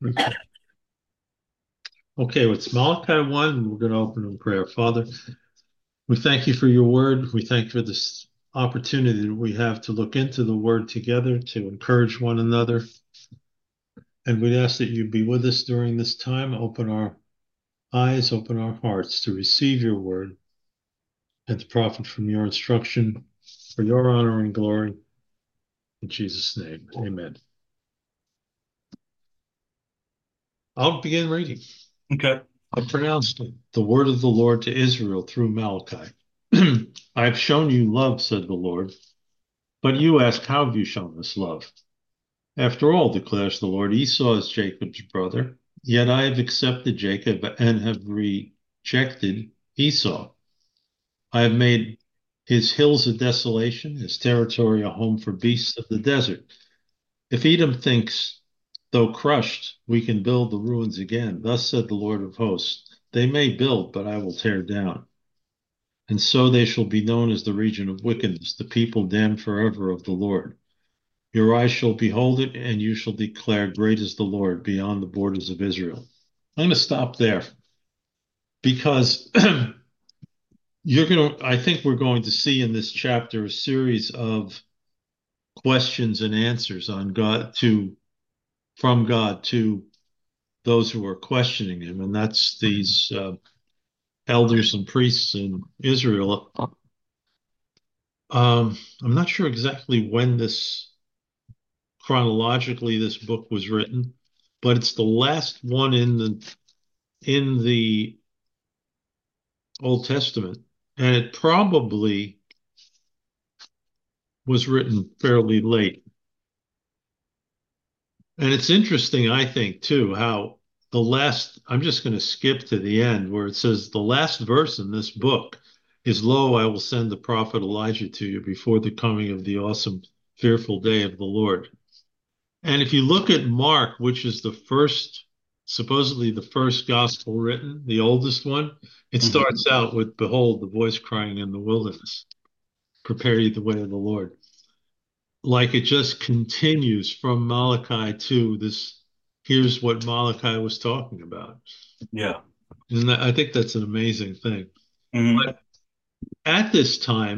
Okay, it's Malachi 1. We're going to open in prayer. Father, we thank you for your word. We thank you for this opportunity that we have to look into the word together, to encourage one another. And we ask that you be with us during this time. Open our eyes, open our hearts to receive your word and to profit from your instruction for your honor and glory. In Jesus' name, amen. I'll begin reading. Okay. I pronounced the word of the Lord to Israel through Malachi. I have shown you love, said the Lord. But you ask, how have you shown us love? After all, declares the Lord, Esau is Jacob's brother, yet I have accepted Jacob and have rejected Esau. I have made his hills a desolation, his territory a home for beasts of the desert. If Edom thinks, though crushed, we can build the ruins again, thus said the Lord of hosts, they may build, but I will tear down. And so they shall be known as the region of wickedness, the people damned forever of the Lord. Your eyes shall behold it, and you shall declare, great is the Lord beyond the borders of Israel. I'm going to stop there because I think we're going to see in this chapter a series of questions and answers from God to those who are questioning him. And that's these elders and priests in Israel. I'm not sure exactly when chronologically this book was written, but it's the last one in the Old Testament, and it probably was written fairly late. And it's interesting, I think, too, how I'm just going to skip to the end where it says the last verse in this book is, Lo, I will send the prophet Elijah to you before the coming of the awesome, fearful day of the Lord. And if you look at Mark, which is supposedly the first gospel written, the oldest one, it Hmm. starts out with, Behold, the voice crying in the wilderness, prepare ye the way of the Lord. Like it just continues from Malachi to this. Here's what Malachi was talking about. Yeah. And I think that's an amazing thing. Hmm. But at this time,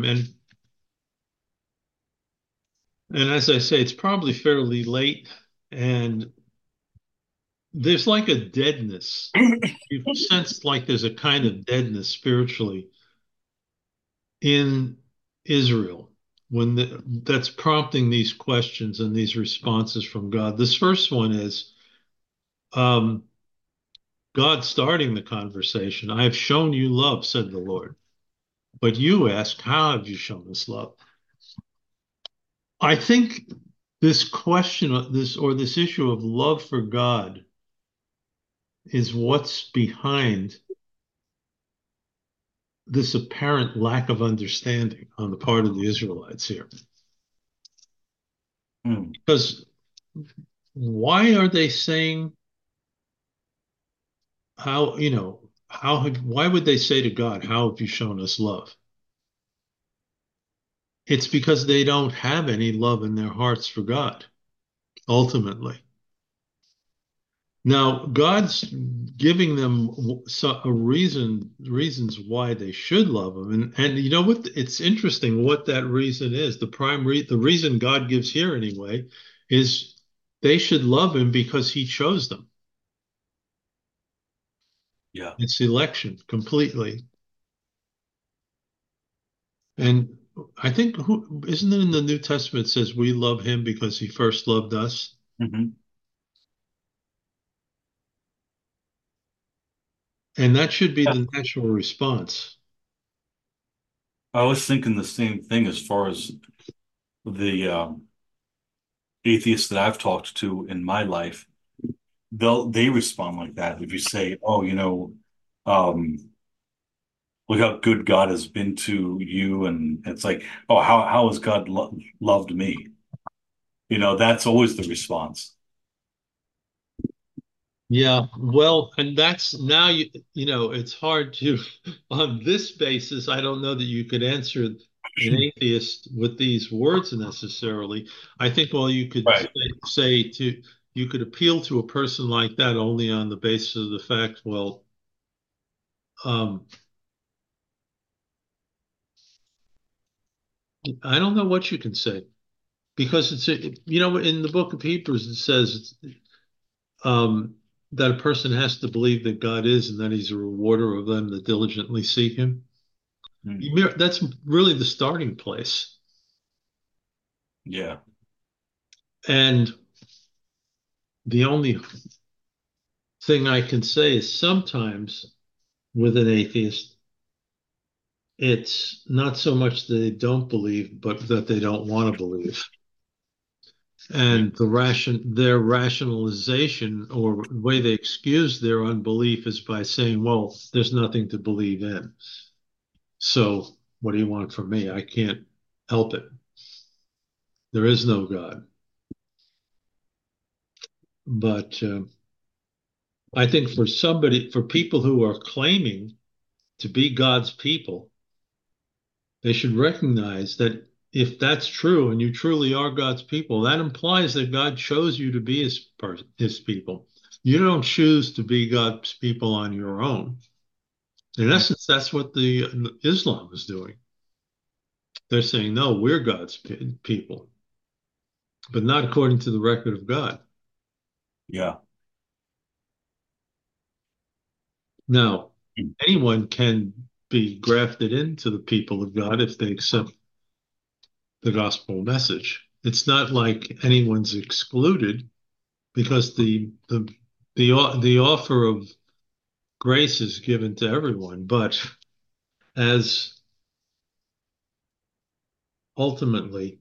and as I say, it's probably fairly late, and there's like a deadness. You sense like there's a kind of deadness spiritually in Israel that's prompting these questions and these responses from God. This first one is um, God starting the conversation. I have shown you love, said the Lord. But you ask, how have you shown us love? I think this question, this issue of love for God is what's behind this apparent lack of understanding on the part of the Israelites here. Mm. Because why are they saying why would they say to God, how have you shown us love? It's because they don't have any love in their hearts for God, ultimately. Now, God's giving them reasons why they should love Him, and you know what? It's interesting what that reason is. The reason God gives here anyway is they should love Him because He chose them. Yeah. It's election completely, and I think who isn't it in the New Testament says we love Him because He first loved us, Hmm. and that should be Yeah. the natural response. I was thinking the same thing as far as the atheists that I've talked to in my life. They respond like that. If you say, "Oh, um, look how good God has been to you," and it's like, "Oh, how has God loved me?" That's always the response. Yeah, well, and that's now it's hard to, on this basis, I don't know that you could answer an atheist with these words necessarily. I think all you could Right. say to you could appeal to a person like that only on the basis of the fact, well, um, I don't know what you can say because in the book of Hebrews, it says um, that a person has to believe that God is and that he's a rewarder of them that diligently seek him. Mm. That's really the starting place. Yeah. And the only thing I can say is sometimes with an atheist, it's not so much that they don't believe, but that they don't want to believe. Yeah. And their rationalization or the way they excuse their unbelief is by saying, well, there's nothing to believe in. So what do you want from me? I can't help it. There is no God. But I think for people who are claiming to be God's people, they should recognize that if that's true and you truly are God's people, that implies that God chose you to be his people. You don't choose to be God's people on your own. In Mm. essence, that's what the Islam is doing. They're saying, no, we're God's people, but not according to the record of God. Yeah. Now, Mm. anyone can be grafted into the people of God if they accept the gospel message. It's not like anyone's excluded because the offer of grace is given to everyone, but as ultimately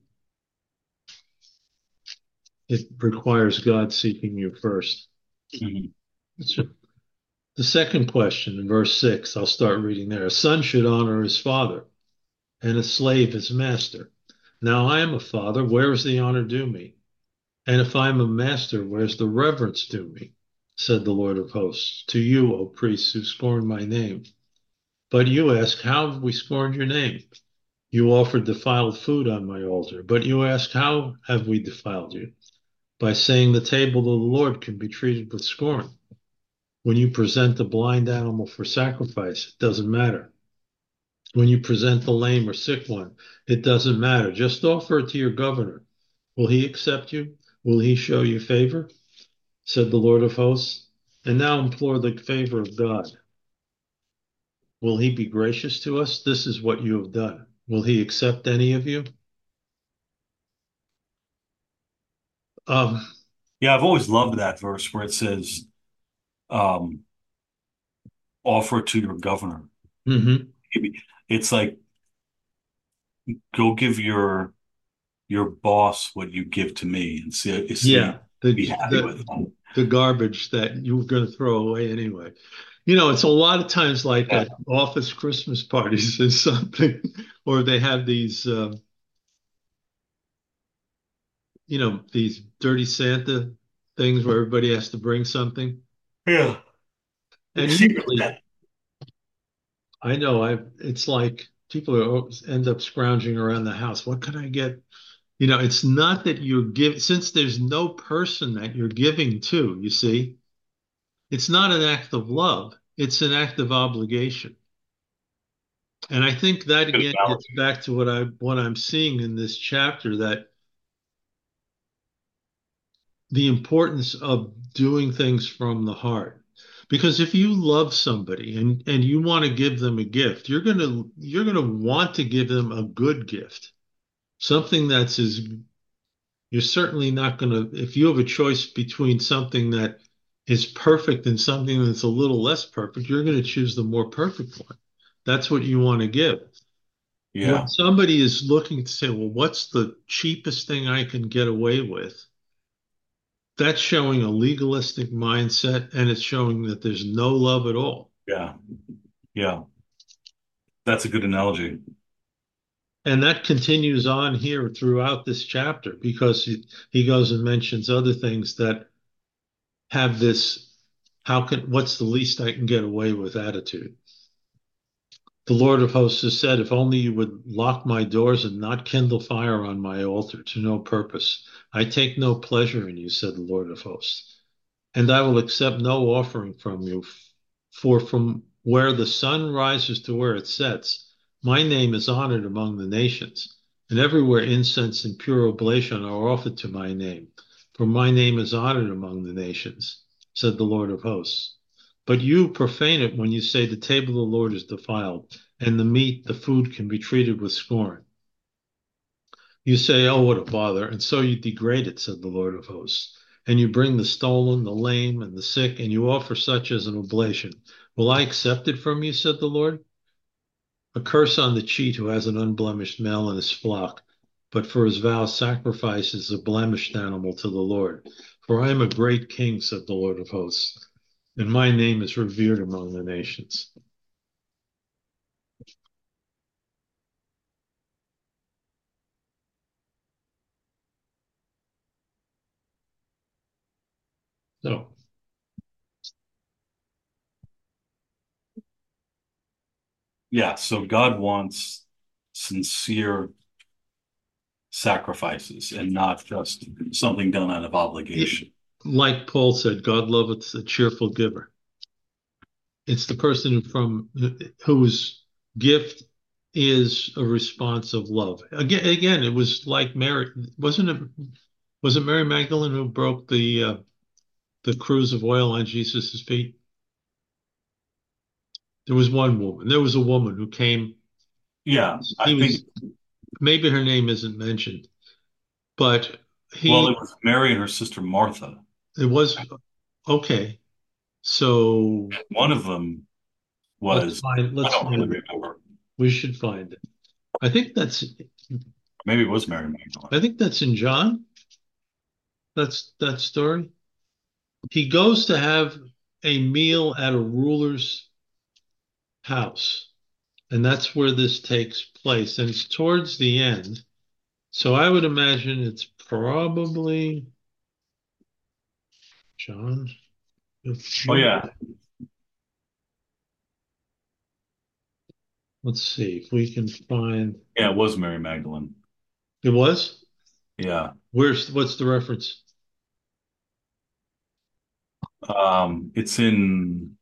it requires God seeking you first. Mhm. So the second question in verse 6, I'll start reading there. A son should honor his father, and a slave his master. Now I am a father, where is the honor due me? And if I am a master, where's the reverence due me? Said the Lord of hosts. To you, O priests who scorn my name. But you ask, how have we scorned your name? You offered defiled food on my altar. But you ask, how have we defiled you? By saying the table of the Lord can be treated with scorn. When you present a blind animal for sacrifice, it doesn't matter. When you present the lame or sick one, it doesn't matter. Just offer it to your governor. Will he accept you? Will he show you favor? Said the Lord of hosts. And now implore the favor of God. Will he be gracious to us? This is what you have done. Will he accept any of you? Um, Yeah, I've always loved that verse where it says, um, offer to your governor. mhm. It's like, go give your boss what you give to me and see Yeah, be happy with it. the garbage that you were going to throw away anyway. It's a lot of times like Yeah. at office Christmas parties or something, or they have these dirty Santa things where everybody has to bring something. Yeah. And Secret usually, Santa. it's like people end up scrounging around the house. What can I get? It's not that since there's no person that you're giving to, you see, it's not an act of love, it's an act of obligation. And I think that Good again gets analogy. back to what I'm seeing in this chapter, that the importance of doing things from the heart. Because if you love somebody and you want to give them a gift, you're gonna want to give them a good gift. Something that's as You're certainly not gonna, if you have a choice between something that is perfect and something that's a little less perfect, you're gonna choose the more perfect one. That's what you want to give. When Yeah. somebody is looking to say, well, what's the cheapest thing I can get away with? That's showing a legalistic mindset and it's showing that there's no love at all. Yeah. Yeah. That's a good analogy. And that continues on here throughout this chapter because he goes and mentions other things that have this what's the least I can get away with attitude. The Lord of hosts has said, if only you would lock my doors and not kindle fire on my altar to no purpose. I take no pleasure in you, said the Lord of hosts, and I will accept no offering from you. For from where the sun rises to where it sets, my name is honored among the nations, and everywhere incense and pure oblation are offered to my name. For my name is honored among the nations, said the Lord of hosts. But you profane it when you say the table of the Lord is defiled, and the meat, the food, can be treated with scorn. You say, oh, what a bother, and so you degrade it, said the Lord of hosts. And you bring the stolen, the lame, and the sick, and you offer such as an oblation. Will I accept it from you, said the Lord? A curse on the cheat who has an unblemished male in his flock, but for his vow sacrifices a blemished animal to the Lord. For I am a great king, said the Lord of hosts, and my name is revered among the nations. So, Yeah, so God wants sincere sacrifices and not just something done out of obligation. like Paul said, God loveth a cheerful giver. It's the person from whose gift is a response of love. Again, it was like Mary, wasn't it? Was it Mary Magdalene who broke the cruse of oil on Jesus's feet? There was one woman. There was a woman who came. Yeah, I He think, was maybe her name isn't mentioned, but well, it he was Mary and her sister Martha. it was okay. So One of them let's was, find I let's don't really find it. remember. We should find it. I think that's Maybe it was Mary Magdalene. I think that's in John. That's that story. He goes to have a meal at a ruler's house, and that's where this takes place. And it's towards the end. So I would imagine it's probably John. Oh, yeah. Let's see if we can find. Yeah, it was Mary Magdalene. It was? Yeah. What's the reference? It's in,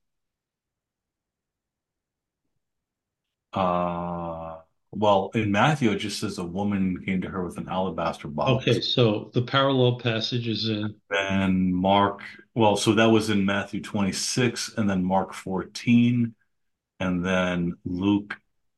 uh, well, in Matthew, it just says a woman came to her with an alabaster Okay, box. so the parallel passage is in. Then Mark, well, so that was in Matthew 26, and then Mark 14, and then Luke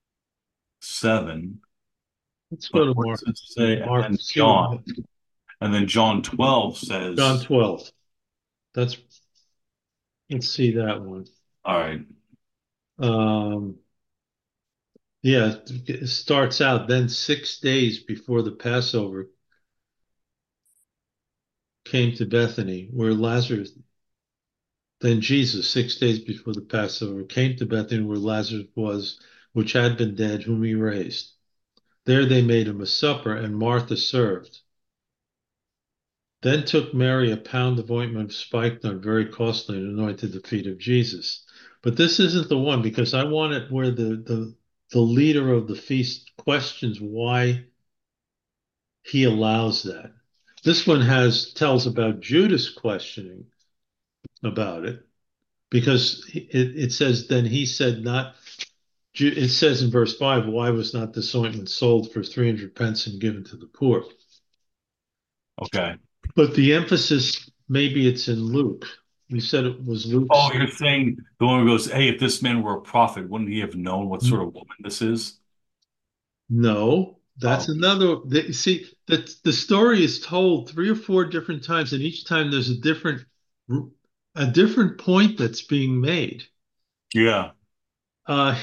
7. Let's go But to what Mark. does it say? And Mark, then see what John. And then John 12 John says, 12. That's let's see that one. all right, Um, yeah, it starts out then 6 days before the Passover came to Bethany, where Lazarus, then Jesus, 6 days before the Passover, came to Bethany where Lazarus was, which had been dead, whom he raised. There they made him a supper, and Martha served. Then took Mary a pound of ointment of spikenard, very costly, and anointed the feet of Jesus. But this isn't the one because I want it where the leader of the feast questions why he allows that. This one has tells about Judas questioning about it because it says then he said not. It says in verse 5, why was not this ointment sold for 300 pence and given to the poor? okay. But the emphasis, maybe it's in Luke. We said it was Oh, Luke's. you're saying the one who goes, hey, if this man were a prophet, wouldn't he have known what sort of woman this is? No, that's Oh, another. See, the story is told 3 or 4 different times, and each time there's a different point that's being made. yeah. Uh,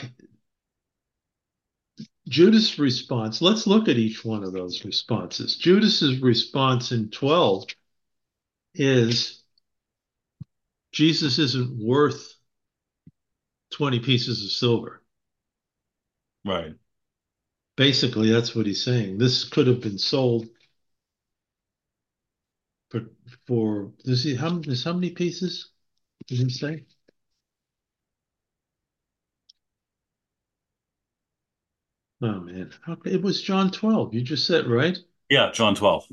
Judas' response. Let's look at each one of those responses. Judas's response in 12 is Jesus isn't worth 20 pieces of silver. Right. Basically, that's what he's saying. This could have been sold for does he how many pieces? Did he say? Oh man, it was John 12. You just said right. Yeah, John 12.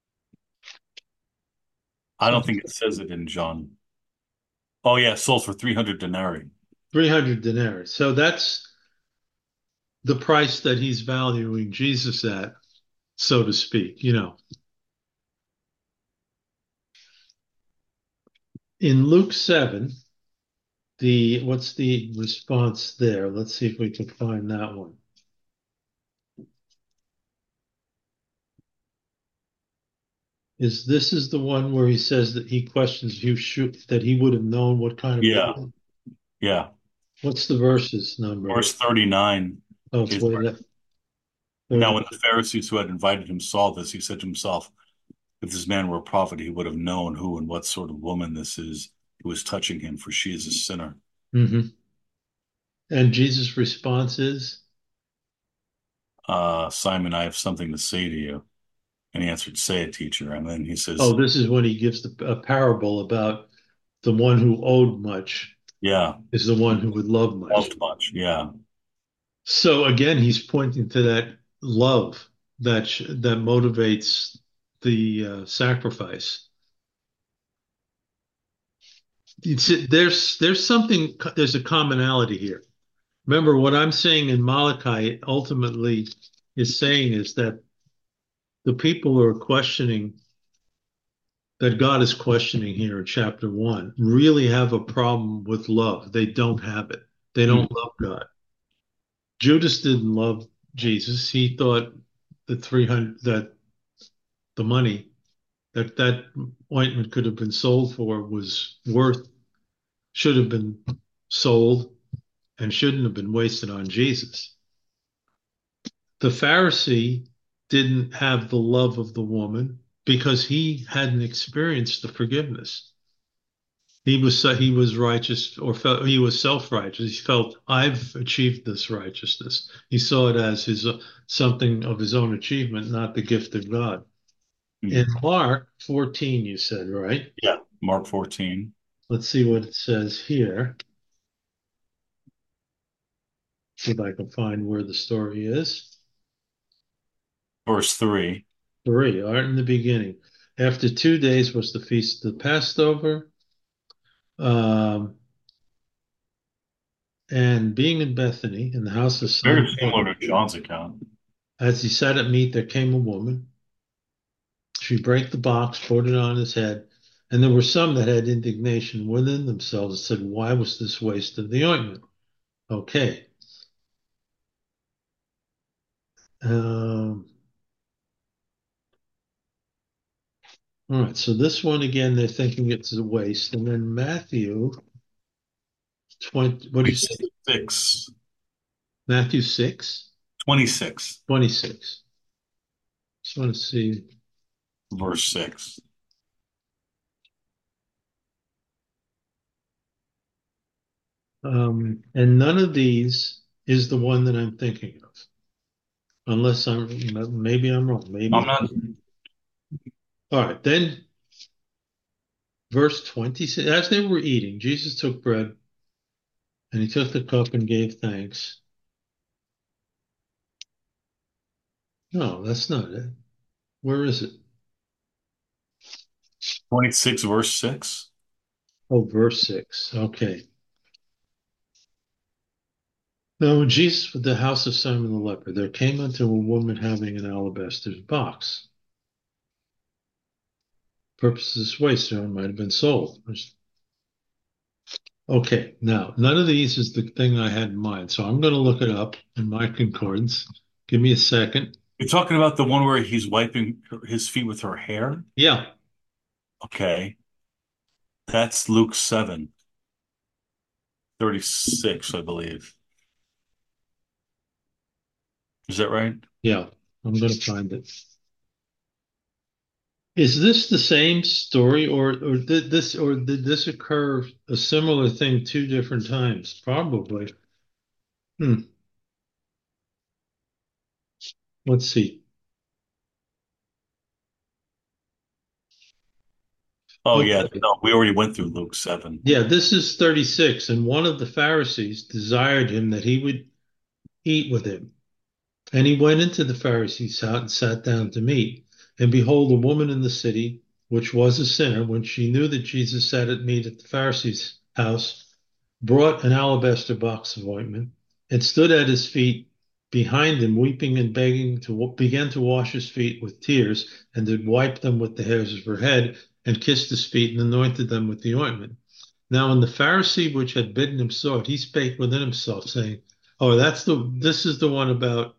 I So don't think it says it in John. Oh yeah, sold for 300 denarii. 300 denarii. So that's the price that he's valuing Jesus at, so to speak. In Luke 7, what's the response there? Let's see if we can find that one. This is the one where he says that he questions you should that he would have known what kind of Yeah, a yeah. what's the verses number? Verse 39 Oh, it's is way where, left. now 30. when the Pharisees who had invited him saw this, he said to himself, if this man were a prophet, he would have known who and what sort of woman this is who is touching him, for she is a sinner. Hmm. And Jesus' response is, Simon, I have something to say to you. And he answered, say it, teacher. And then he says, oh, this is when he gives a parable about the one who owed much yeah, is the one who would love much. loved much. Yeah. So again, he's pointing to that love that motivates the sacrifice. There's a commonality here. Remember what I'm saying in Malachi ultimately is saying is that the people who are questioning that God is questioning here in chapter 1 really have a problem with love. They don't have it. They don't love God. Judas didn't love Jesus. He thought the 300 that the money that ointment could have been sold for was worth should have been sold and shouldn't have been wasted on Jesus. The Pharisee didn't have the love of the woman because he hadn't experienced the forgiveness. He was righteous or felt he was self-righteous. He felt I've achieved this righteousness. He saw it as his something of his own achievement, not the gift of God. In Mhm. Mark 14, you said, right? Yeah. Mark 14, Let's see what it says here. See if I can find where the story is. verse 3. 3, art in the beginning. After 2 days was the feast of the Passover. Um, and being in Bethany, in the house of Very Simon, similar to John's account. as he sat at meat, there came a woman. She brake the box, poured it on his head. And there were some that had indignation within themselves and said, why was this waste of the ointment? Okay. Um, all right. So this one, again, they're thinking it's a waste. And then Matthew 20, what did you say? 26. Matthew 6, 26, 26. Just want to see. verse 6. And none of these is the one that I'm thinking of, unless maybe I'm wrong. I'm Maybe. not, All right. Then verse 26, as they were eating, Jesus took bread and he took the cup and gave thanks. No, that's not it. Where is it? 26, verse 6. Oh, verse 6. Okay. Now, when Jesus was at the house of Simon the leper, there came unto a woman having an alabaster box. Purpose of this waste might have been sold. Okay, now, none of these is the thing I had in mind, so I'm going to look it up in my concordance. Give me a second. You're talking about the one where he's wiping his feet with her hair? Yeah, Okay. That's Luke 7, 36, I believe. Is that right? yeah, I'm going to find it. Is this the same story, or did this occur a similar thing two different times? Probably. Hmm. Let's see. Oh, yeah. Okay. No, we already went through Luke 7. Yeah, this is 36, and one of the Pharisees desired him that he would eat with him. And he went into the Pharisee's house and sat down to meat. And behold, a woman in the city, which was a sinner, when she knew that Jesus sat at meat at the Pharisee's house, brought an alabaster box of ointment and stood at his feet behind him, weeping and begging to began to wash his feet with tears and to wipe them with the hairs of her head and kissed his feet and anointed them with the ointment. Now, when the Pharisee which had bidden him saw it, he spake within himself, saying, "Oh, this is the one about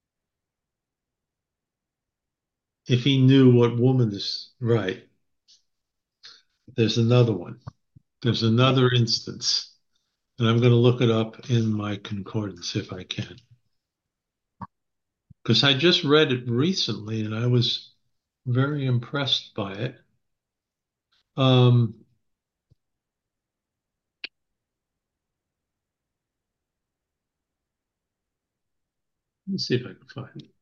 if he knew what woman is right." There's another one. There's another instance, and I'm going to look it up in my concordance if I can, because I just read it recently and I was very impressed by it. Um, let's see if I can find it.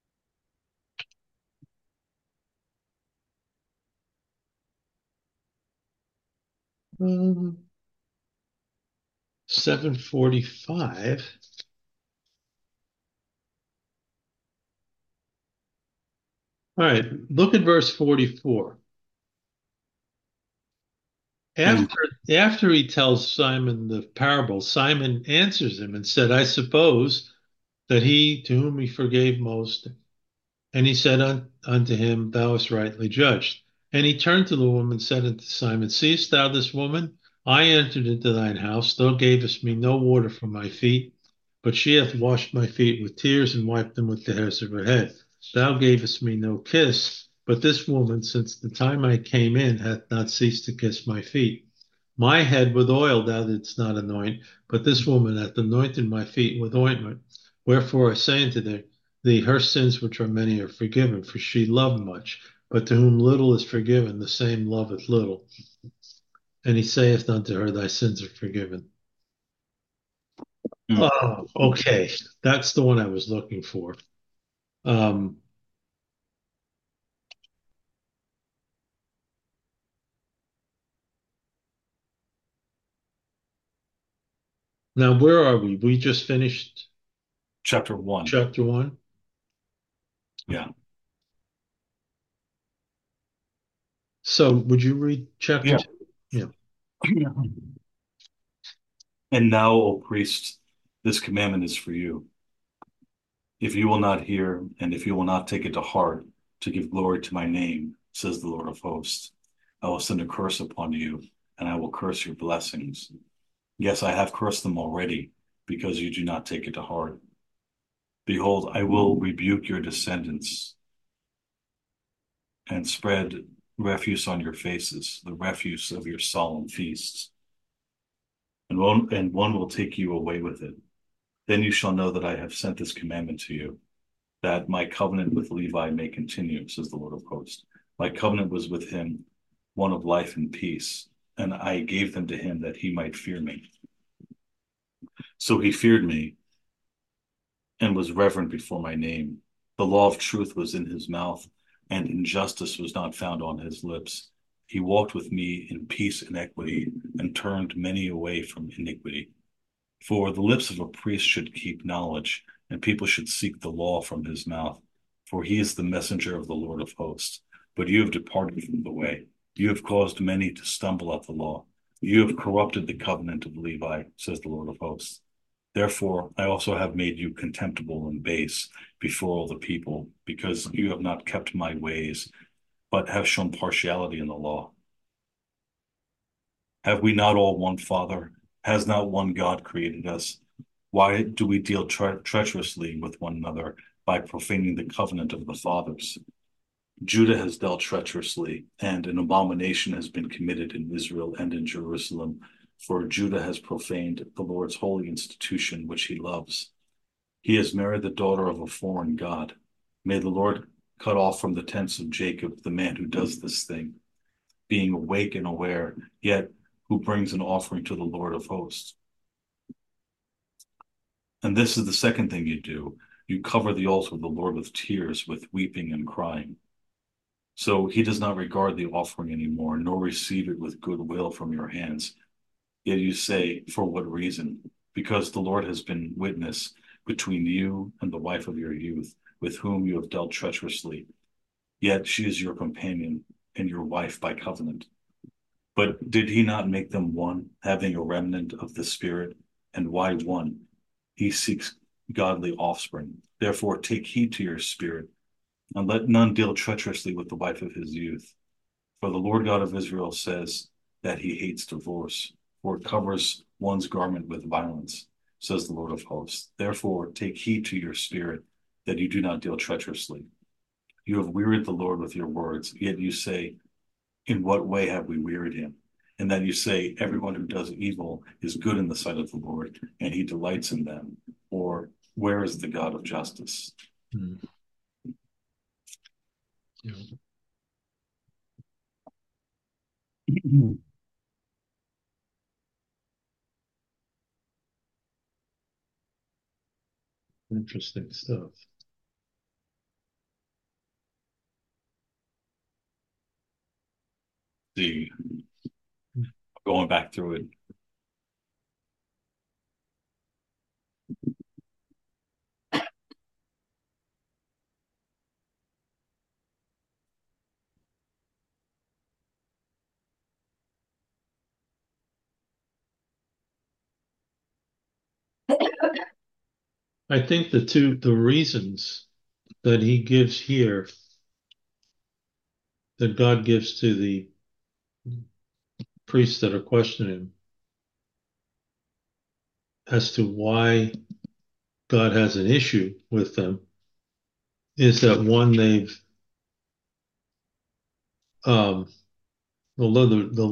7:45. All right, look at verse 44. And After he tells Simon the parable, Simon answers him and said, "I suppose that he to whom he forgave most." And he said unto him, Thou hast rightly judged. And he turned to the woman and said unto Simon, Seest thou this woman? I entered into thine house. Thou gavest me no water for my feet, but she hath washed my feet with tears and wiped them with the hairs of her head. Thou gavest me no kiss, but this woman, since the time I came in, hath not ceased to kiss my feet. My head with oil thou didst not anoint, but this woman hath anointed my feet with ointment. Wherefore I say unto thee, her sins which are many are forgiven, for she loved much. But to whom little is forgiven, the same loveth little. And he saith unto her, Thy sins are forgiven. mm, Oh, okay. That's the one I was looking for. Um, Now, where are we? We just finished chapter one. chapter one. Yeah. So, would you read chapter Yeah. two? Yeah. And now, O priest, this commandment is for you. If you will not hear, and if you will not take it to heart to give glory to my name, says the Lord of hosts, I will send a curse upon you, and I will curse your blessings. Yes, I have cursed them already, because you do not take it to heart. Behold, I will rebuke your descendants and spread refuse on your faces, the refuse of your solemn feasts, and one will take you away with it. Then you shall know that I have sent this commandment to you, that my covenant with Levi may continue, says the Lord of hosts. My covenant was with him, one of life and peace, and I gave them to him that he might fear me. So he feared me and was reverent before my name. The law of truth was in his mouth, and injustice was not found on his lips. He walked with me in peace and equity, and turned many away from iniquity. For the lips of a priest should keep knowledge, and people should seek the law from his mouth. For he is the messenger of the Lord of hosts. But you have departed from the way. You have caused many to stumble at the law. You have corrupted the covenant of Levi, says the Lord of hosts. Therefore, I also have made you contemptible and base before all the people, because you have not kept my ways, but have shown partiality in the law. Have we not all one Father? Has not one God created us? Why do we deal treacherously with one another by profaning the covenant of the fathers? Judah has dealt treacherously, and an abomination has been committed in Israel and in Jerusalem, for Judah has profaned the Lord's holy institution, which he loves. He has married the daughter of a foreign god. May the Lord cut off from the tents of Jacob the man who does this thing, being awake and aware, yet who brings an offering to the Lord of hosts. And this is the second thing you do. You cover the altar of the Lord with tears, with weeping and crying. So he does not regard the offering anymore, nor receive it with good will from your hands. Yet you say, for what reason? Because the Lord has been witness, between you and the wife of your youth, with whom you have dealt treacherously. Yet she is your companion and your wife by covenant. But did he not make them one, having a remnant of the Spirit? And why one? He seeks godly offspring. Therefore, take heed to your spirit, and let none deal treacherously with the wife of his youth. For the Lord God of Israel says that he hates divorce, for it covers one's garment with violence, says the Lord of hosts. Therefore, take heed to your spirit, that you do not deal treacherously. You have wearied the Lord with your words, yet you say, in what way have we wearied him? And then you say, everyone who does evil is good in the sight of the Lord, and he delights in them. Or where is the God of justice? Hmm. Yeah. Interesting stuff. See, going back through it. I think the reasons that he gives here, that God gives to the priests that are questioning him as to why God has an issue with them, is that one, they've um although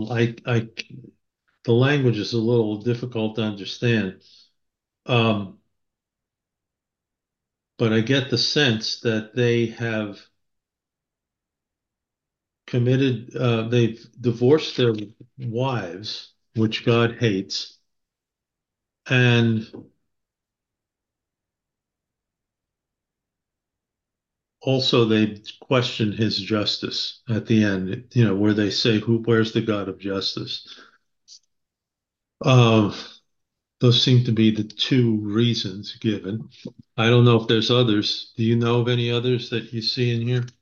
the language is a little difficult to understand, um, but I get the sense that they have they've divorced their wives, which God hates, and also they question his justice at the end, where they say, where's the God of justice? Um, those seem to be the two reasons given. I don't know if there's others. Do you know of any others that you see in here?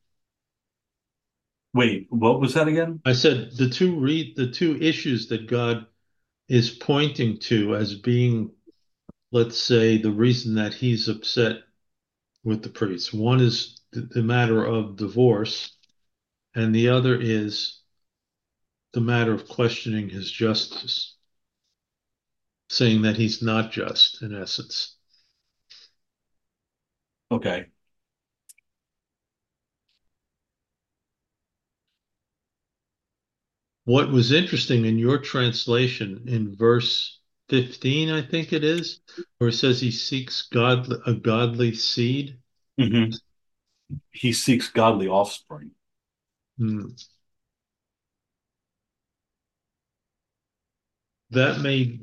Wait, what was that again? I said the two issues that God is pointing to as being, let's say, the reason that he's upset with the priests. One is the matter of divorce, and the other is the matter of questioning his justice, saying that he's not just, in essence. Okay. What was interesting in your translation in verse 15, I think it is, where it says he seeks a godly seed. Hmm. He seeks godly offspring. Hmm. That may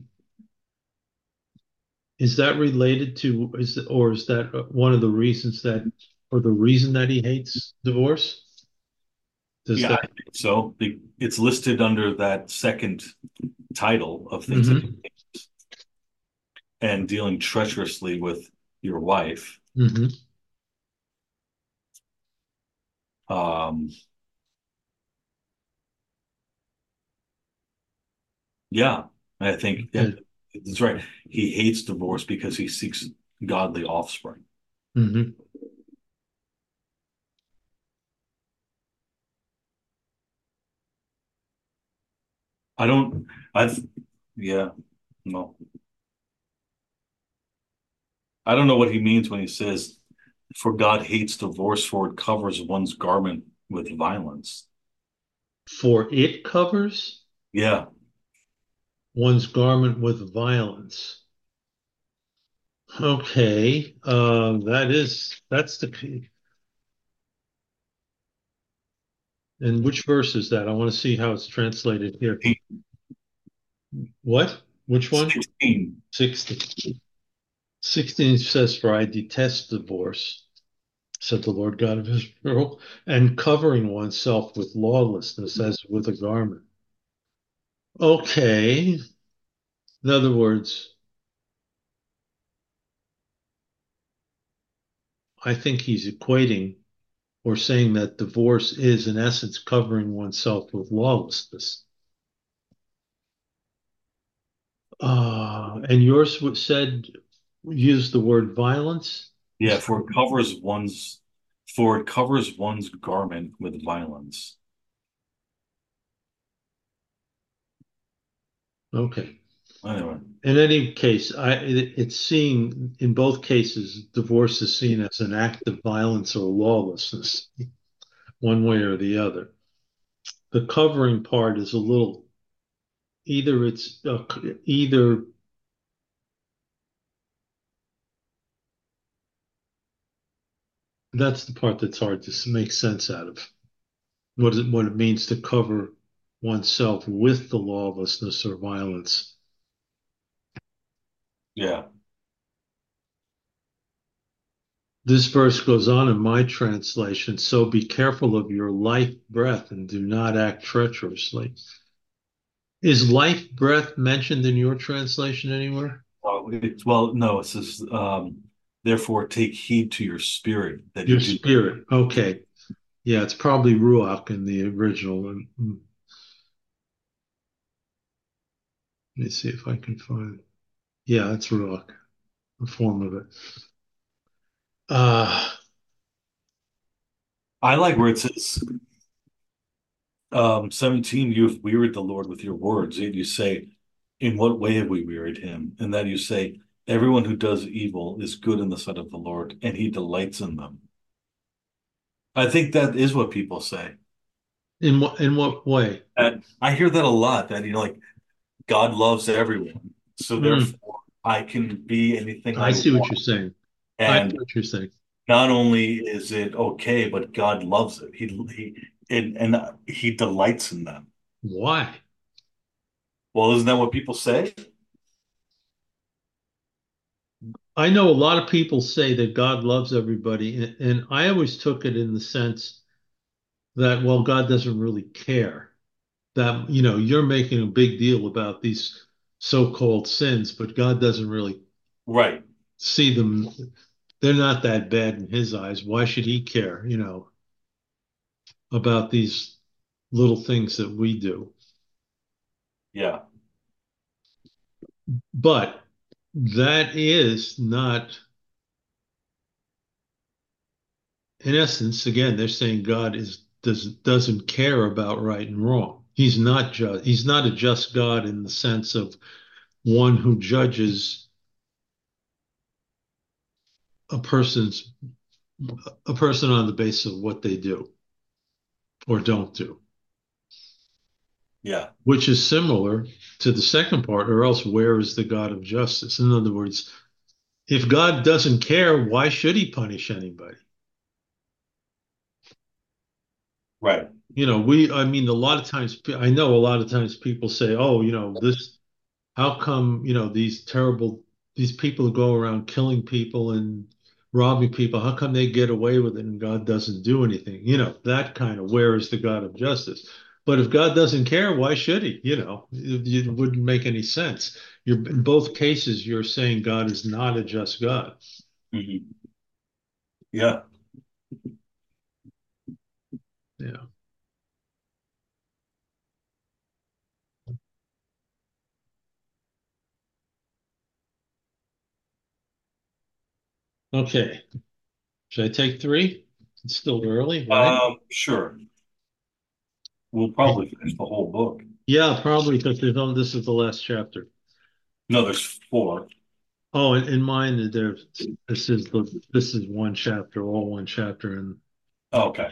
Is that related to, or is that one of the reasons or the reason that he hates divorce? Does Yeah, I that? think so. It's listed under that second title of things that he Hmm. hates, and dealing treacherously with your wife. Hmm. Um, yeah, I think that Okay. that's right. He hates divorce because he seeks godly offspring. Hmm. I don't, I've, yeah, no, I don't know what he means when he says, for God hates divorce, for it covers one's garment with violence. For it covers Yeah, one's garment with violence. Okay, that's the key. And which verse is that? I want to see how it's translated here. he, What? Which one? 16. 16. 16 says, "For I detest divorce," said the Lord God of Israel, and covering oneself with lawlessness as with a garment. Okay. In other words, I think he's equating or saying that divorce is, in essence, covering oneself with lawlessness. And yours said, use the word violence. Yeah, for it covers one's garment with violence. Okay. Anyway, In any case, it's seen in both cases, divorce is seen as an act of violence or lawlessness, one way or the other. The covering part is a little either it's either that's the part that's hard to make sense out of. What it means to cover oneself with the lawlessness or violence. yeah. This verse goes on in my translation, so be careful of your life breath and do not act treacherously. Is life breath mentioned in your translation anywhere? No, it says, therefore take heed to your spirit that you Your do. spirit. Okay. Yeah, it's probably Ruach in the original. Let me see if I can find it. Yeah, it's Ruach, the form of it. Uh, I like where it says, 17, you have wearied the Lord with your words. And you say, in what way have we wearied him? And then you say, everyone who does evil is good in the sight of the Lord, and he delights in them. I think that is what people say. in what way? And I hear that a lot, that, like, God loves everyone. So Hmm, therefore, I can be anything I I see what want. you're saying. I see And what you're saying. not only is it okay, but God loves it. And he delights in them. Why? Well, isn't that what people say? I know a lot of people say that God loves everybody, and I always took it in the sense that, well, God doesn't really care. That, you're making a big deal about these so-called sins, but God doesn't really Right. see them. They're not that bad in his eyes. Why should he care, about these little things that we do? Yeah. But that is not, in essence, again, they're saying God doesn't care about right and wrong. He's not a just God in the sense of one who judges a person's a person on the basis of what they do or don't do, Yeah. which is similar to the second part, or else where is the God of justice? In other words, if God doesn't care, why should he punish anybody? Right. I mean, a lot of times, I know a lot of times people say, oh, how come, these people who go around killing people and robbing people, how come they get away with it and God doesn't do anything? That kind of where is the God of justice? But if God doesn't care, why should he? It wouldn't make any sense. In both cases, you're saying God is not a just God. Hmm. Yeah. Yeah. Okay. Should I take three? It's still early, right? Sure. We'll probably finish the whole book. Yeah, probably because this is the last chapter. No, there's four. Oh, in mine, this is one chapter, all one chapter, and Okay.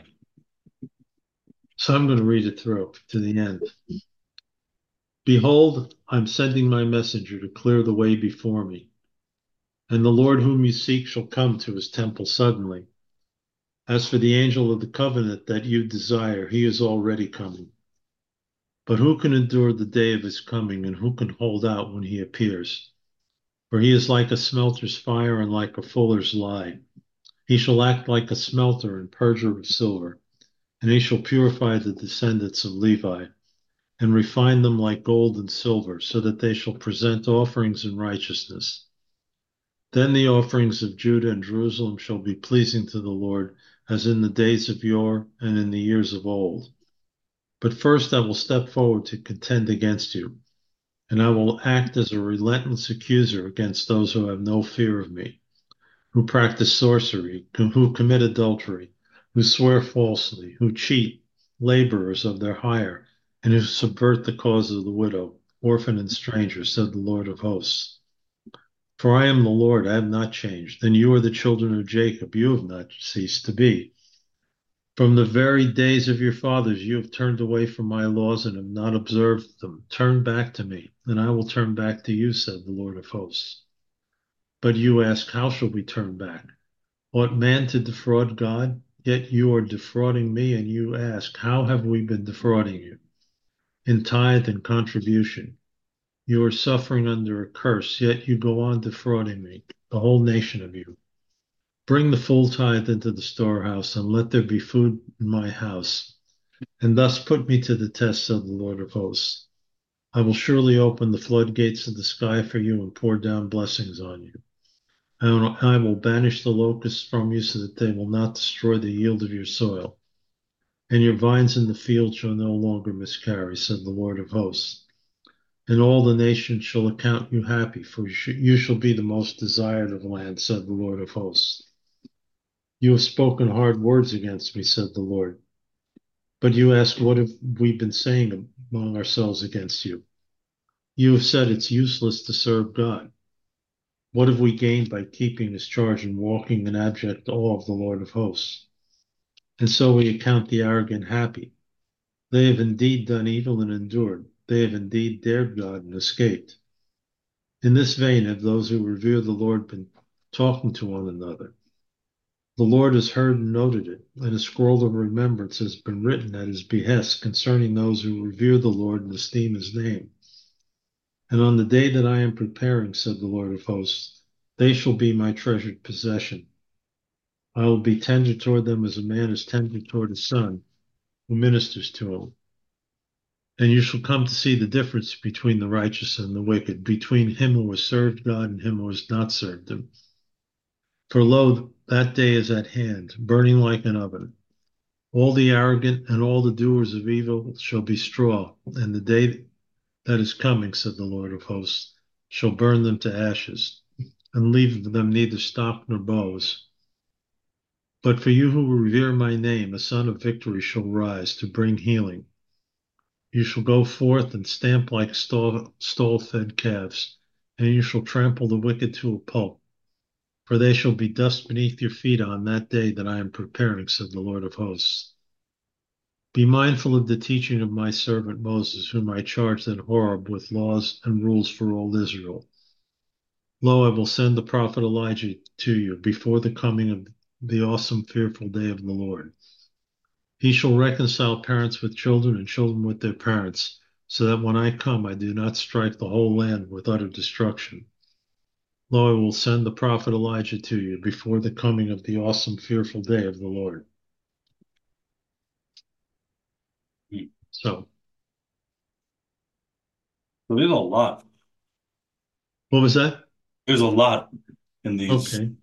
so I'm going to read it through to the end. Behold, I'm sending my messenger to clear the way before me, and the Lord whom you seek shall come to his temple suddenly. As for the angel of the covenant that you desire, he is already coming. But who can endure the day of his coming, and who can hold out when he appears? For he is like a smelter's fire and like a fuller's lye. He shall act like a smelter and purger of silver, and he shall purify the descendants of Levi, and refine them like gold and silver, so that they shall present offerings in righteousness. Then the offerings of Judah and Jerusalem shall be pleasing to the Lord, as in the days of yore and in the years of old. But first I will step forward to contend against you, and I will act as a relentless accuser against those who have no fear of me, who practice sorcery, who commit adultery, who swear falsely, who cheat laborers of their hire, and who subvert the cause of the widow, orphan, and stranger, said the Lord of hosts. For I am the Lord, I have not changed. And you are the children of Jacob, you have not ceased to be. From the very days of your fathers, you have turned away from my laws and have not observed them. Turn back to me, and I will turn back to you, said the Lord of hosts. But you ask, how shall we turn back? Ought man to defraud God? Yet you are defrauding me, and you ask, how have we been defrauding you? In tithe and contribution. You are suffering under a curse, yet you go on defrauding me, the whole nation of you. Bring the full tithe into the storehouse, and let there be food in my house, and thus put me to the test, said the Lord of hosts. I will surely open the floodgates of the sky for you and pour down blessings on you. I will banish the locusts from you so that they will not destroy the yield of your soil, and your vines in the field shall no longer miscarry, said the Lord of hosts. And all the nations shall account you happy, for you shall be the most desired of land, said the Lord of hosts. You have spoken hard words against me, said the Lord. But you ask, what have we been saying among ourselves against you? You have said it's useless to serve God. What have we gained by keeping his charge and walking in abject awe of the Lord of hosts? And so we account the arrogant happy. They have indeed done evil and endured. They have indeed dared God and escaped. In this vein have those who revere the Lord been talking to one another. The Lord has heard and noted it, and a scroll of remembrance has been written at his behest concerning those who revere the Lord and esteem his name. And on the day that I am preparing, said the Lord of hosts, they shall be my treasured possession. I will be tender toward them as a man is tender toward his son who ministers to him. And you shall come to see the difference between the righteous and the wicked, between him who has served God and him who has not served him. For lo, that day is at hand, burning like an oven. All the arrogant and all the doers of evil shall be straw, and the day that is coming, said the Lord of hosts, shall burn them to ashes, and leave them neither stock nor bows. But for you who revere my name, a son of victory shall rise to bring healing. You shall go forth and stamp like stall-fed calves, and you shall trample the wicked to a pulp. For they shall be dust beneath your feet on that day that I am preparing, said the Lord of hosts. Be mindful of the teaching of my servant Moses, whom I charged at Horeb with laws and rules for all Israel. Lo, I will send the prophet Elijah to you before the coming of the awesome, fearful day of the Lord. He shall reconcile parents with children and children with their parents, so that when I come, I do not strike the whole land with utter destruction. Lo, I will send the prophet Elijah to you before the coming of the awesome, fearful day of the Lord. So, So there's a lot. what was that? There's a lot in these. Okay.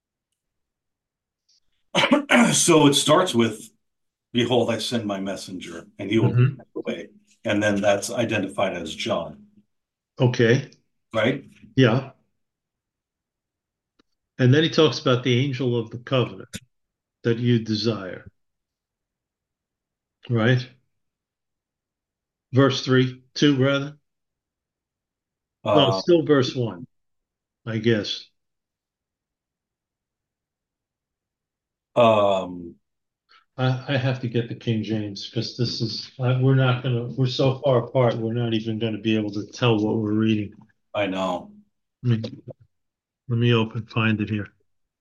So it starts with, behold, I send my messenger, and he will Hmm. prepare the way. And then that's identified as John, Okay. right? Yeah. And then he talks about the angel of the covenant that you desire, right? Verse 3, 2, rather. No, it's Uh, still verse 1, I guess. um, I have to get the King James because this is, we're not going to, we're so far apart, we're not even going to be able to tell what we're reading. I know. Let me find it here.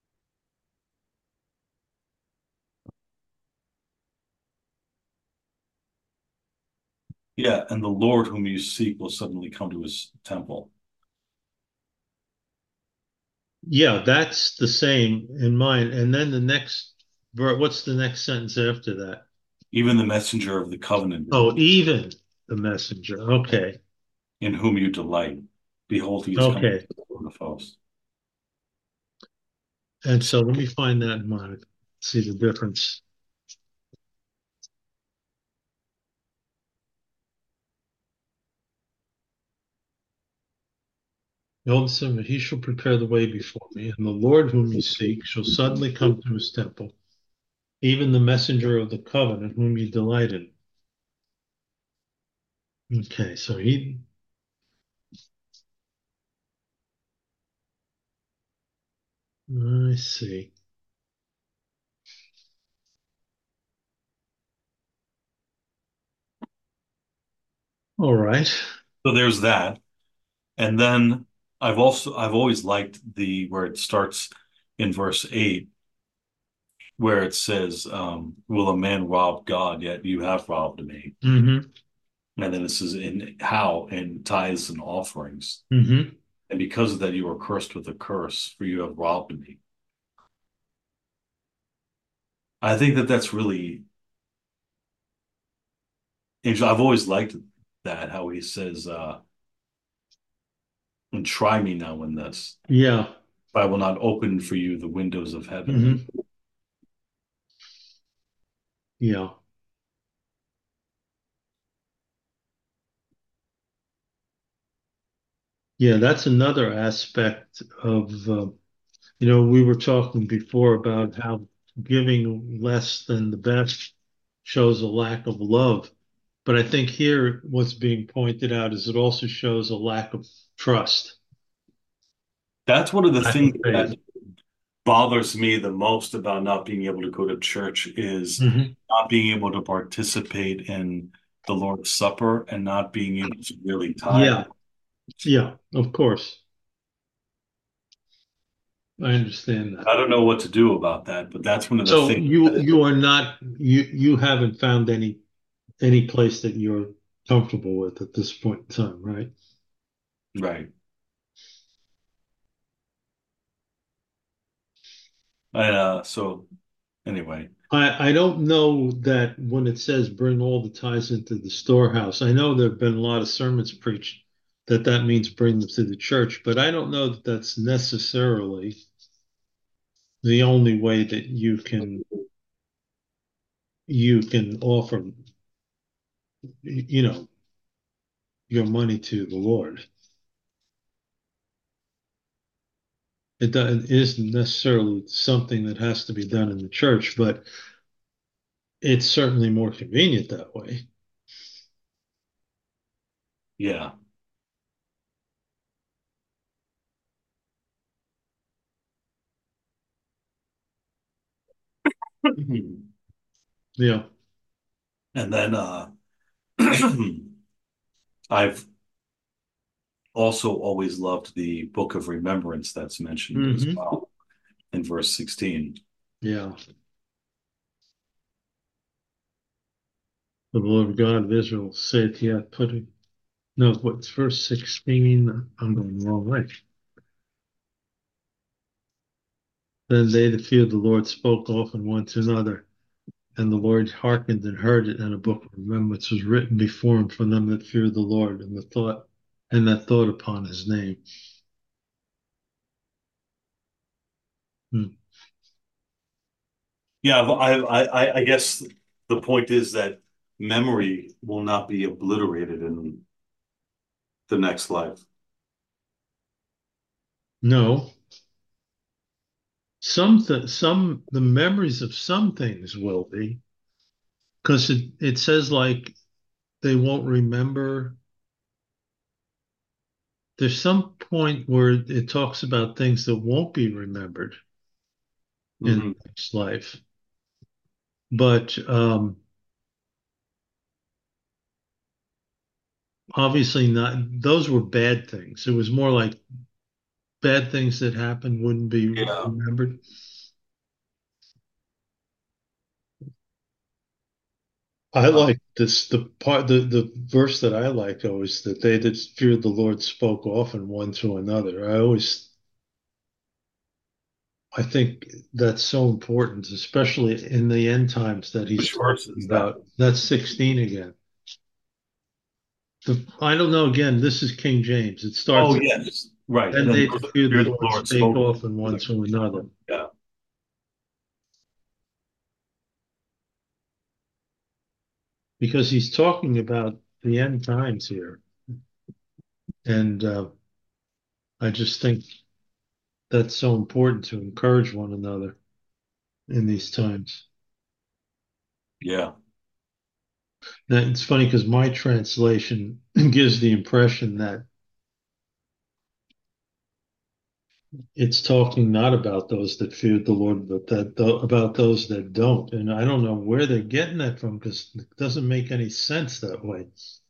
Yeah, and the Lord whom you seek will suddenly come to his temple. Yeah, that's the same in mine. And then the next, what's the next sentence after that? Even the messenger of the covenant Oh, even the messenger. Okay. in whom you delight. Behold, he is coming, Okay. to the Lord of hosts. And so let me find that in my, see the difference. The old said, he shall prepare the way before me, and the Lord whom you seek shall suddenly come to his temple, even the messenger of the covenant whom you delight in. Okay, so I see. All right. So there's that. And then I've always liked the where it starts in verse 8 where it says, will a man rob God? Yet you have robbed me. Mm-hmm. And then this is in how in tithes and offerings. Mm-hmm. And because of that, you are cursed with a curse, for you have robbed me. I think that that's really interesting. I've always liked that, how he says, and try me now in this. Yeah. I will not open for you the windows of heaven. Mm-hmm. Yeah. Yeah, that's another aspect of, we were talking before about how giving less than the best shows a lack of love. But I think here what's being pointed out is it also shows a lack of trust, That's one of the lack things of faith. that bothers me the most about not being able to go to church is Hmm. not being able to participate in the Lord's Supper and not being able to really tithe. Yeah, yeah, of course. I understand that. I don't know what to do about that, but that's one of the So things you that is you are not you haven't found any place that you're comfortable with at this point in time, right? right. So anyway, I don't know that when it says bring all the tithes into the storehouse. I know there have been a lot of sermons preached that that means bring them to the church, but I don't know that that's necessarily the only way that you can offer you know your money to the Lord. It isn't necessarily something that has to be done in the church, but it's certainly more convenient that way. yeah. Yeah. And then I've also always loved the Book of Remembrance that's mentioned as Hmm. well in verse 16. Yeah. The Lord God of Israel saith, he hath put it. No, what's verse 16? I'm going the wrong way. Then they that feared the Lord spoke often one to another, and the Lord hearkened and heard it, and a book of remembrance was written before him for them that feared the Lord, and that thought upon his name. Hmm. Yeah, I guess the point is that memory will not be obliterated in the next life. No, some the memories of some things will be, because it says like they won't remember. There's some point where it talks about things that won't be remembered in Hmm. the next life. But obviously not, those were bad things. It was more like bad things that happened wouldn't be Yeah. remembered. I Uh, like this, the verse that I like always that they that feared the Lord spoke often one to another. I think that's so important, especially in the end times that he's which verse talking is that? about. That's 16 again. I don't know. Again, this is King James. It Oh, starts, yes. Right. And and then they those that that feared the fear the Lord Lord spake spoke. often one to another. Yeah. because he's talking about the end times here. And I just think that's so important to encourage one another in these times. Yeah. Now, it's funny because my translation gives the impression that it's talking not about those that feared the Lord, but about those that don't. And I don't know where they're getting that from because it doesn't make any sense that way.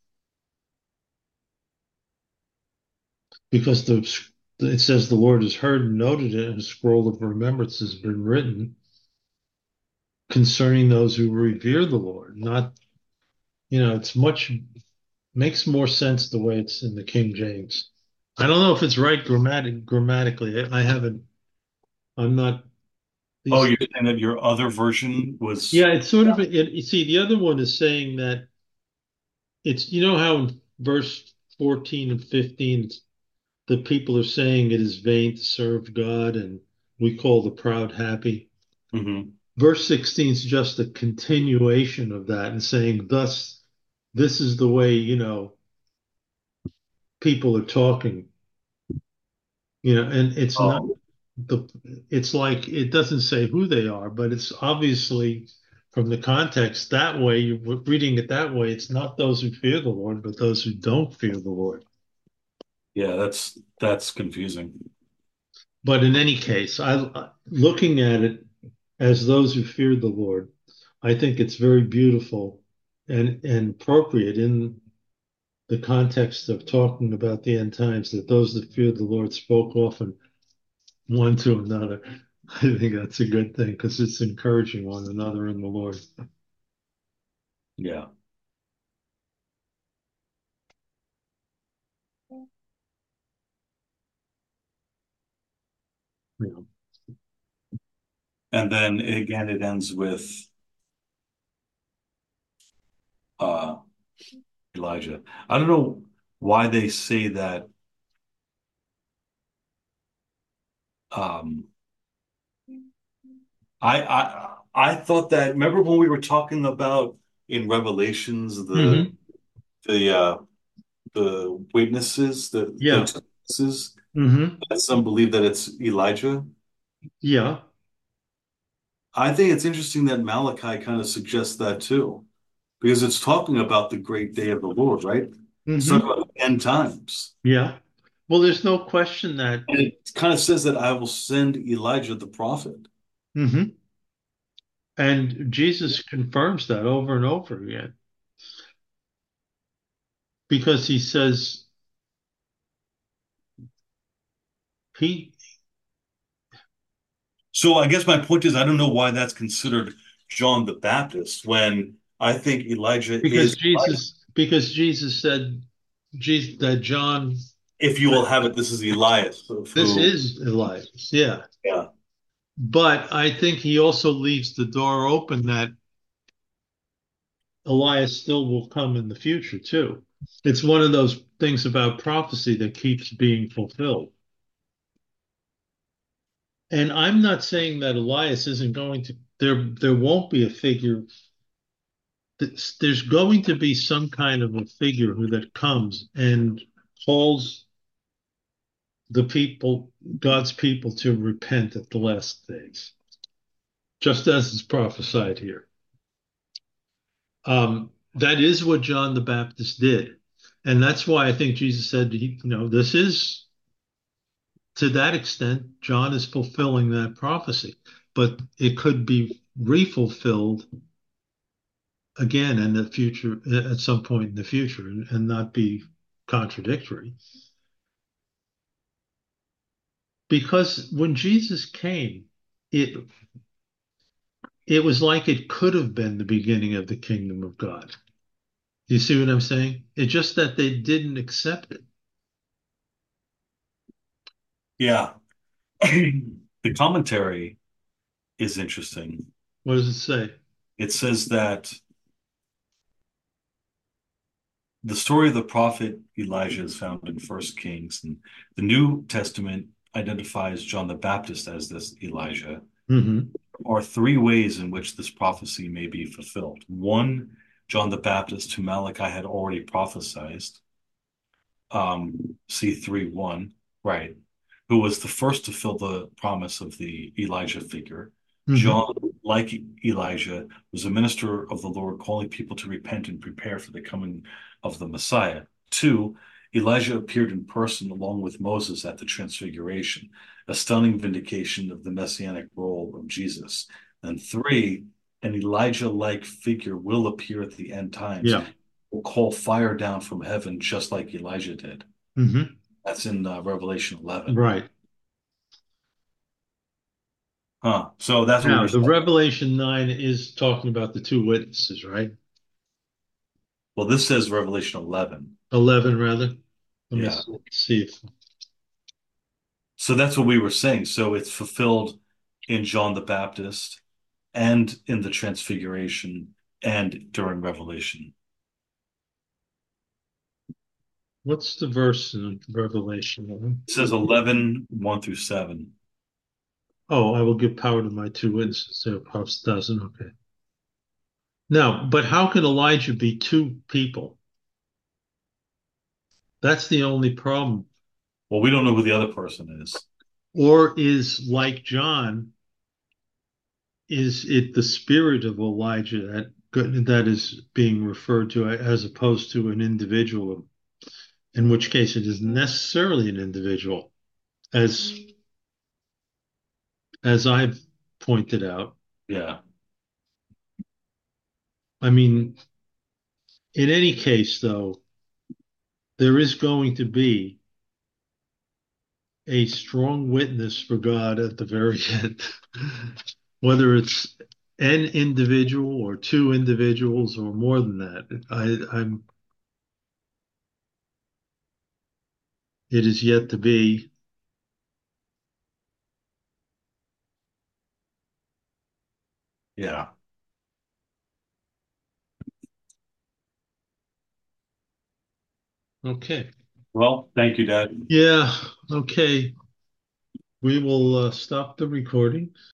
Because it says the Lord has heard and noted it, and a scroll of remembrance has been written concerning those who revere the Lord. Not, it's much makes more sense the way it's in the King James. I don't know if it's right grammatically. I haven't. I'm not Oh, these. you're saying that your other version was, Yeah, it's sort of. You see, the other one is saying that it's. You know how in verse 14 and 15, the people are saying it is vain to serve God, and we call the proud happy. Mhm. Verse 16 is just a continuation of that and saying, thus, this is the way, people are talking, and it's not Oh, the, it's like, it doesn't say who they are, but it's obviously from the context that way, you're reading it that way. It's not those who fear the Lord, but those who don't fear the Lord. yeah, that's confusing. But in any case, looking at it as those who fear the Lord, I think it's very beautiful and appropriate in the context of talking about the end times that those that fear the Lord spoke often one to another. I think that's a good thing because it's encouraging one another in the Lord. Yeah. You know. And then again, it ends with uh Elijah. I don't know why they say that. Um, I thought that. Remember when we were talking about in Revelations Hmm. the the witnesses, the Yeah. two witnesses, Hmm. that some believe that it's Elijah. Yeah. I think it's interesting that Malachi kind of suggests that too, because it's talking about the great day of the Lord, right? It's talking Hmm. about the end times. Yeah. Well, there's no question that. And it kind of says that I will send Elijah the prophet. Hmm. And Jesus confirms that over and over again because he says he So I guess my point is I don't know why that's considered John the Baptist when I think Elijah because is Elijah. Jesus said that John, If you will have it, this is Elias of this who, is Elias. Yeah. yeah. But I think he also leaves the door open that Elias still will come in the future too. It's one of those things about prophecy that keeps being fulfilled. And I'm not saying that Elias isn't going to, there won't be a figure. There's going to be some kind of a figure who that comes and calls the people, God's people, to repent at the last days, just as is prophesied here. That is what John the Baptist did. And that's why I think Jesus said, this is to that extent, John is fulfilling that prophecy, but it could be refulfilled again in the future, at some point in the future, and not be contradictory. Because when Jesus came, it it was like it could have been the beginning of the kingdom of God. You see what I'm saying? It's just that they didn't accept it. Yeah. The commentary is interesting. What does it say? It says that the story of the prophet Elijah is found in First Kings, and the New Testament identifies John the Baptist as this Elijah. Hmm. Are three ways in which this prophecy may be fulfilled. One, John the Baptist, who Malachi had already prophesied, C 3:1, right, who was the first to fill the promise of the Elijah figure. Hmm. John, like Elijah, was a minister of the Lord, calling people to repent and prepare for the coming of the Messiah. Two, Elijah appeared in person along with Moses at the Transfiguration, a stunning vindication of the messianic role of Jesus. And three, an Elijah-like figure will appear at the end times, Yeah. will call fire down from heaven just like Elijah did. Hmm. That's in Revelation 11. Right. Huh. So that's what we Now, were the saying. Revelation 9 is talking about the two witnesses, right? Well, this says Revelation 11. 11, rather. Let me Yeah. see if. So that's what we were saying. So it's fulfilled in John the Baptist and in the Transfiguration and during Revelation. What's the verse in Revelation? It says 11, 1 through 7. Oh, I will give power to my two witnesses. So Proverbs doesn't. Okay. Now, but how can Elijah be two people? That's the only problem. Well, we don't know who the other person is. Or is like John, is it the spirit of Elijah that is being referred to as opposed to an individual, in which case it isn't necessarily an individual, as as I've pointed out. Yeah. I mean, in any case, though, there is going to be a strong witness for God at the very end, whether it's an individual or two individuals or more than that. I'm. It is yet to be. Yeah. Okay. Well, thank you, Dad. Yeah. Okay. We will stop the recording.